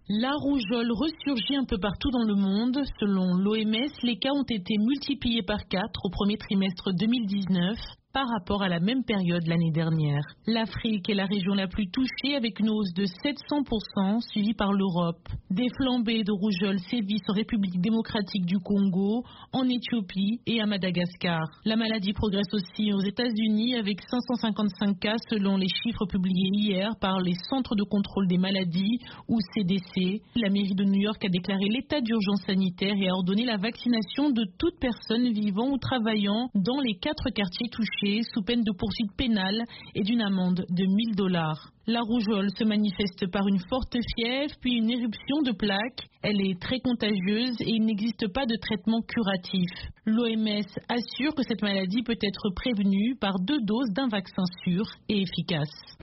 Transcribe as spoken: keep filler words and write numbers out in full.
La rougeole ressurgit un peu partout dans le monde. Selon l'O M S, les cas ont été multipliés par quatre au premier trimestre deux mille dix-neuf par rapport à la même période l'année dernière. L'Afrique est la région la plus touchée avec une hausse de sept cents pour cent, suivie par l'Europe. Des flambées de rougeole sévissent en République démocratique du Congo, en Éthiopie et à Madagascar. La maladie progresse aussi aux États-Unis avec cinq cent cinquante-cinq cas selon les chiffres publiés hier par les Centres de contrôle des maladies ou C D C. La mairie de New York a déclaré l'état d'urgence sanitaire et a ordonné la vaccination de toute personne vivant ou travaillant dans les quatre quartiers touchés sous peine de poursuite pénale et d'une amende de mille dollars. La rougeole se manifeste par une forte fièvre puis une éruption de plaques. Elle est très contagieuse et il n'existe pas de traitement curatif. L'O M S assure que cette maladie peut être prévenue par deux doses d'un vaccin sûr et efficace.